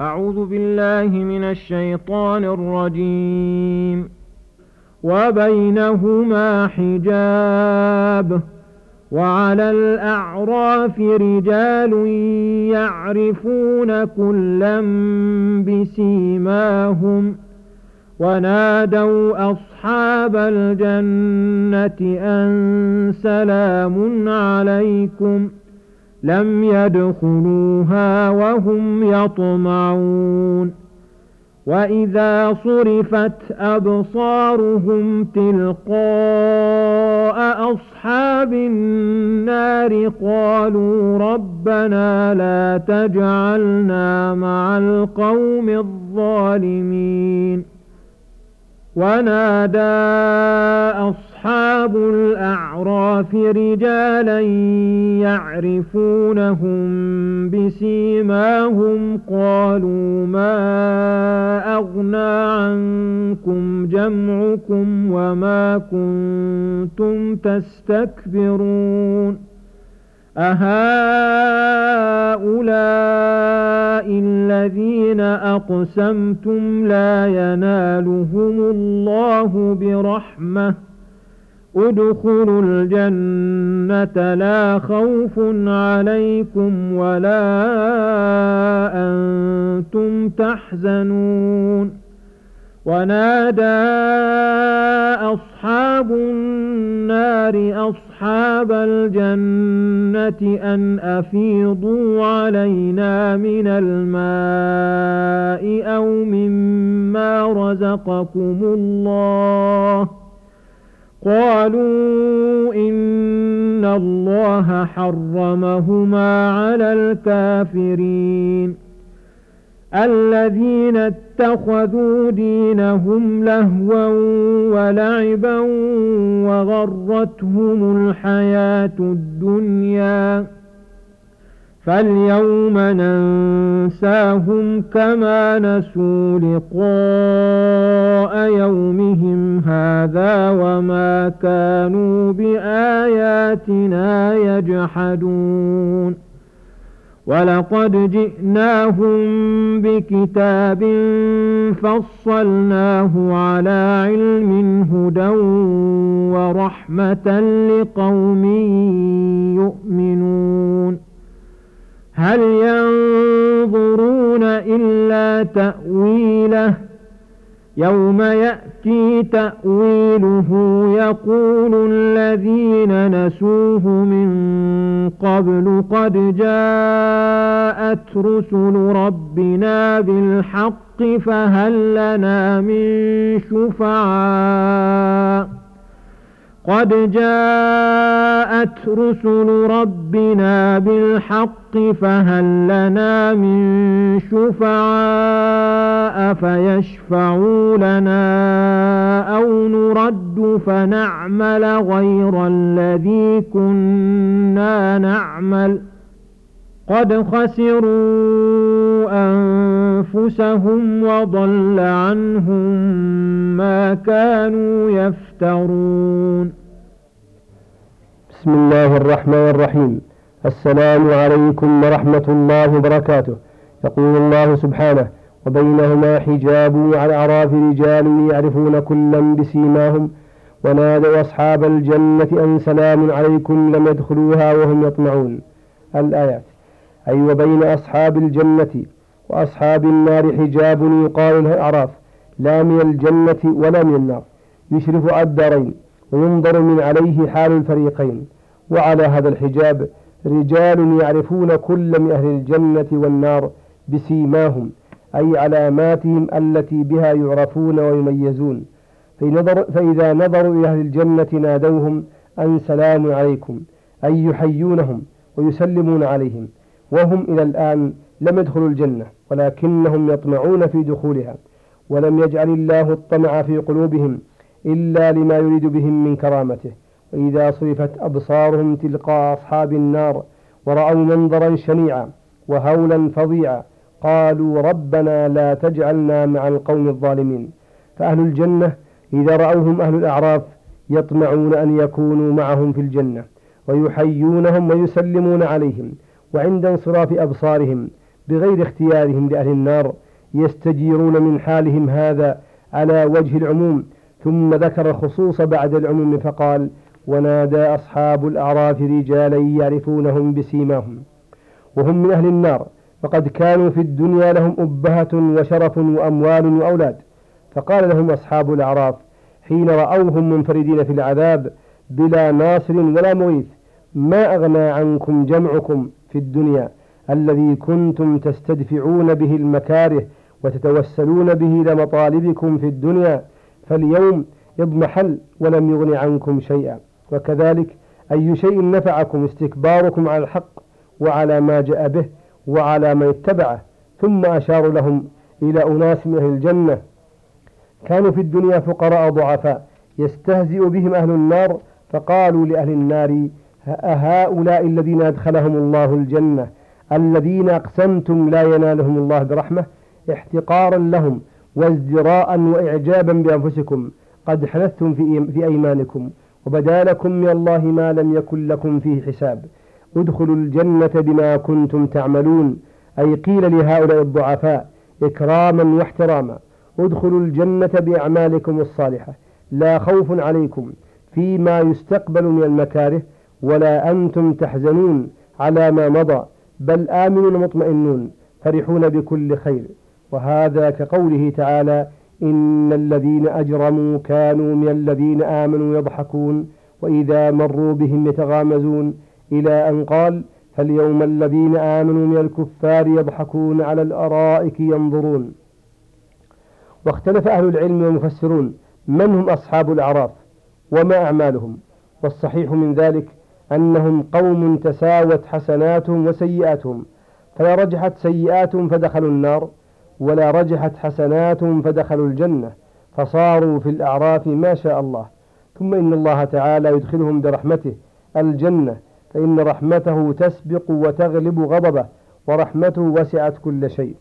أعوذ بالله من الشيطان الرجيم. وبينهما حجاب وعلى الأعراف رجال يعرفون كلا بسيماهم ونادوا أصحاب الجنة أن سلام عليكم لم يدخلوها وهم يطمعون. وإذا صرفت أبصارهم تلقاء أصحاب النار قالوا ربنا لا تجعلنا مع القوم الظالمين. ونادى أصحاب الأعراف رجالا يعرفونهم بسيماهم قالوا ما أغنى عنكم جمعكم وما كنتم تستكبرون أهؤلاء الذين أقسمتم لا ينالهم الله برحمة ادخلوا الجنة لا خوف عليكم ولا أنتم تحزنون. ونادى أصحاب النار أصحاب الجنة أن أفيضوا علينا من الماء أو مما رزقكم الله قالوا إن الله حرمهما على الكافرين. الذين اتخذوا دينهم لهوا ولعبا وغرتهم الحياة الدنيا فاليوم ننساهم كما نسوا لقاء يومهم هذا وما كانوا بآياتنا يجحدون. ولقد جئناهم بكتاب فصلناه على علم هدى ورحمة لقوم يؤمنون. هل ينظرون إلا تأويله يوم يأتي تأويله يقول الذين نسوه من قبل قد جاءت رسل ربنا بالحق فهل لنا من شفعاء قد جاءت رسل ربنا بالحق فهل لنا من شفعاء فيشفعوا لنا أو نرد فنعمل غير الذي كنا نعمل قد خسروا أنفسهم وضل عنهم ما كانوا يفترون. بسم الله الرحمن الرحيم. السلام عليكم ورحمة الله وبركاته. يقول الله سبحانه وبينهما حجاب وعلى الأعراف رجال يعرفون كلا بسيماهم ونادوا أصحاب الجنة أن سلام عليكم لم يدخلوها وهم يطمعون. الآيات. أي وبين أصحاب الجنة وأصحاب النار حجاب يقال له الأعراف لا من الجنة ولا من النار يشرف على الدارين وينظر من عليه حال الفريقين. وعلى هذا الحجاب رجال يعرفون كل من أهل الجنة والنار بسيماهم أي علاماتهم التي بها يعرفون ويميزون. فإذا نظروا إلى أهل الجنة نادوهم أن سلام عليكم أي يحيونهم ويسلمون عليهم وهم إلى الآن لم يدخلوا الجنة ولكنهم يطمعون في دخولها ولم يجعل الله الطمع في قلوبهم إلا لما يريد بهم من كرامته. وإذا صرفت أبصارهم تلقاء أصحاب النار ورأوا منظرا شنيعا وهولا فظيعا قالوا ربنا لا تجعلنا مع القوم الظالمين. فأهل الجنة إذا رأوهم أهل الأعراف يطمعون أن يكونوا معهم في الجنة ويحيونهم ويسلمون عليهم. وعند انصراف أبصارهم بغير اختيارهم لأهل النار يستجيرون من حالهم هذا على وجه العموم، ثم ذكر الخصوص بعد العموم فقال: ونادى أصحاب الأعراف رجالا يعرفونهم بسيماهم وهم من أهل النار، فقد كانوا في الدنيا لهم أبهة وشرف وأموال وأولاد. فقال لهم أصحاب الأعراف حين رأوهم منفردين في العذاب بلا ناصر ولا مغيث: ما أغنى عنكم جمعكم في الدنيا الذي كنتم تستدفعون به المكاره وتتوسلون به لمطالبكم في الدنيا، فاليوم اضمحل ولم يغن عنكم شيئا. وكذلك أي شيء نفعكم استكباركم على الحق وعلى ما جاء به وعلى ما اتبعه. ثم أشار لهم إلى أناس من أهل الجنة كانوا في الدنيا فقراء ضعفاء يستهزئ بهم أهل النار، فقالوا لأهل النار: هؤلاء الذين أدخلهم الله الجنة الذين أقسمتم لا ينالهم الله برحمة، احتقارا لهم وازدراء وإعجابا بأنفسكم قد حنثتم في أيمانكم وبدا لكم من الله ما لم يكن لكم فيه حساب، ادخلوا الجنة بما كنتم تعملون. أي قيل لهؤلاء الضعفاء إكراما واحتراما: ادخلوا الجنة بأعمالكم الصالحة، لا خوف عليكم فيما يستقبل من المكاره ولا أنتم تحزنون على ما مضى، بل آمنون مطمئنون فرحون بكل خير. وهذا كقوله تعالى: إن الذين أجرموا كانوا من الذين آمنوا يضحكون وإذا مروا بهم يتغامزون، إلى أن قال: فاليوم الذين آمنوا من الكفار يضحكون على الأرائك ينظرون. واختلف أهل العلم والمفسرون من هم أصحاب الأعراف وما أعمالهم، والصحيح من ذلك أنهم قوم تساوت حسناتهم وسيئاتهم، فلا رجحت سيئاتهم فدخلوا النار ولا رجحت حسناتهم فدخلوا الجنة، فصاروا في الأعراف ما شاء الله. ثم إن الله تعالى يدخلهم برحمته الجنة، فإن رحمته تسبق وتغلب غضبه، ورحمته وسعت كل شيء.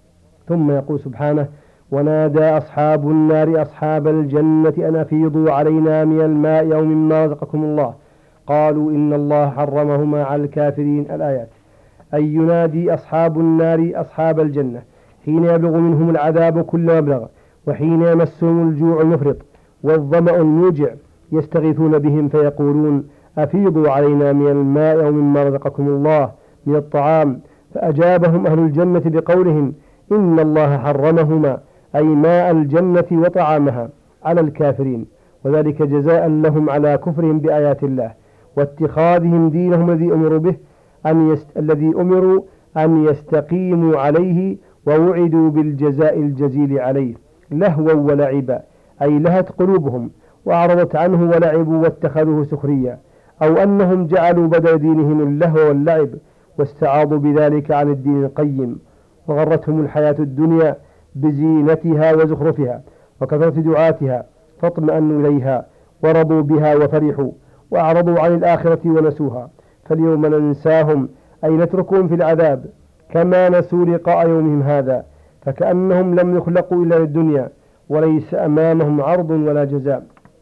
ثم يقول سبحانه: ونادى أصحاب النار أصحاب الجنة أن أفيضوا علينا من الماء أو مما رزقكم الله، قالوا إن الله حرمهما على الكافرين. الآيات. أي ينادي أصحاب النار أصحاب الجنة حين يبلغ منهم العذاب كل مبلغ، وحين يمسهم الجوع المفرط والظمأ الموجع يستغيثون بهم فيقولون: أفيضوا علينا من الماء أو مما رزقكم الله من الطعام، فأجابهم أهل الجنة بقولهم: إن الله حرمهما، أي ماء الجنة وطعامها، على الكافرين، وذلك جزاء لهم على كفرهم بآيات الله واتخاذهم دينهم الذي أمروا به الذي أمروا أن يستقيموا عليه ووعدوا بالجزاء الجزيل عليه، لهوا ولعبا، أي لهت قلوبهم وأعرضت عنه ولعبوا واتخذوه سخريا، أو أنهم جعلوا بدل دينهم اللهو واللعب واستعاضوا بذلك عن الدين القيم، وغرتهم الحياة الدنيا بزينتها وزخرفها وكثرة دعاتها فاطمأنوا إليها ورضوا بها وفرحوا، وأعرضوا عن الآخرة ونسوها. فاليوم ننساهم، أي نتركهم في العذاب كما نسوا لقاء يومهم هذا، فكأنهم لم يخلقوا إلا للدنيا وليس أمامهم عرض ولا جزاء.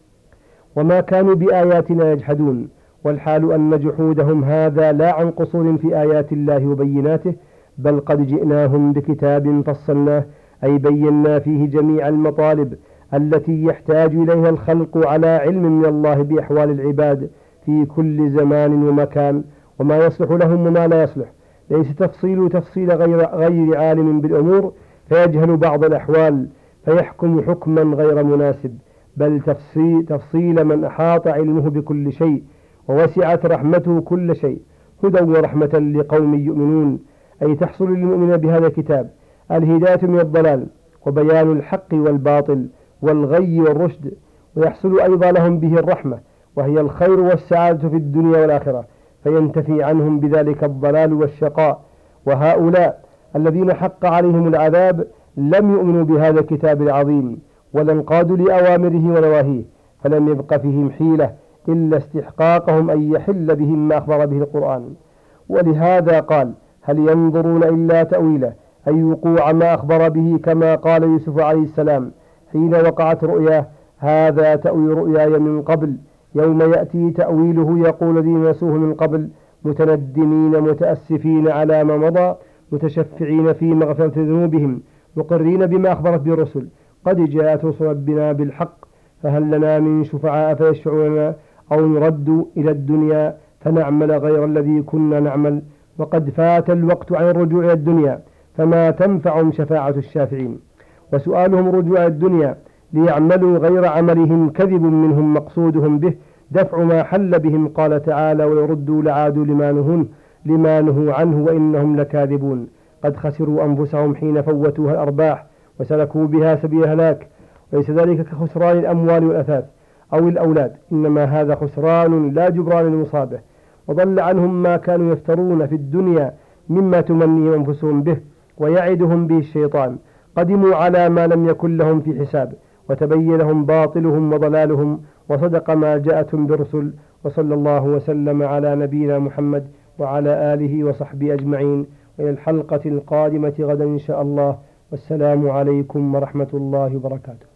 وما كانوا بآياتنا يجحدون، والحال أن جحودهم هذا لا عن قصور في آيات الله وبيناته، بل قد جئناهم بكتاب فصلناه، أي بينا فيه جميع المطالب التي يحتاج إليها الخلق على علم من الله بأحوال العباد في كل زمان ومكان، وما يصلح لهم وما لا يصلح. ليس تفصيل غير عالم بالأمور فيجهل بعض الأحوال فيحكم حكما غير مناسب، بل تفصيل من أحاط علمه بكل شيء ووسعت رحمته كل شيء، هدى ورحمة لقوم يؤمنون، أي تحصل للمؤمن بهذا الكتاب الهداية من الضلال وبيان الحق والباطل والغي والرشد، ويحصل أيضا لهم به الرحمة وهي الخير والسعادة في الدنيا والآخرة، فينتفي عنهم بذلك الضلال والشقاء. وهؤلاء الذين حق عليهم العذاب لم يؤمنوا بهذا الكتاب العظيم ولا انقادوا لأوامره ونواهيه، فلم يبق فيهم حيلة إلا استحقاقهم أن يحل بهم ما أخبر به القرآن. ولهذا قال: هل ينظرون إلا تأويله، أي وقوع ما أخبر به، كما قال يوسف عليه السلام حين وقعت رؤياه: هذا تأويل رؤياي من قبل، يوم يأتي تأويله يقول الذين نسوه من قبل متندمين متأسفين على ما مضى متشفعين في مغفرة ذنوبهم مقرين بما أخبرت به الرسل. قد جاءت رسل ربنا بالحق فهل لنا من شفعاء فيشفعوا لنا أو نرد إلى الدنيا فنعمل غير الذي كنا نعمل. وقد فات الوقت عن الرجوع إلى الدنيا فما تنفعهم شفاعة الشافعين. وسؤالهم رجوع إلى الدنيا ليعملوا غير عملهم كذب منهم مقصودهم به دفع ما حل بهم. قال تعالى ويردوا لعادوا لما نهوا عنه وإنهم لكاذبون. قد خسروا أنفسهم حين فوتوها الأرباح وسلكوا بها سبيل الهلاك. وليس ذلك كخسران الأموال والأثاث أو الأولاد، إنما هذا خسران لا جبران المصابة. وضل عنهم ما كانوا يفترون في الدنيا مما تمني أنفسهم به ويعدهم به الشيطان. قدموا على ما لم يكن لهم في حساب وتبين لهم باطلهم وضلالهم وصدق ما جاءتهم برسل. وصلى الله وسلم على نبينا محمد وعلى آله وصحبه أجمعين. وإلى الحلقة القادمة غدا إن شاء الله. والسلام عليكم ورحمة الله وبركاته.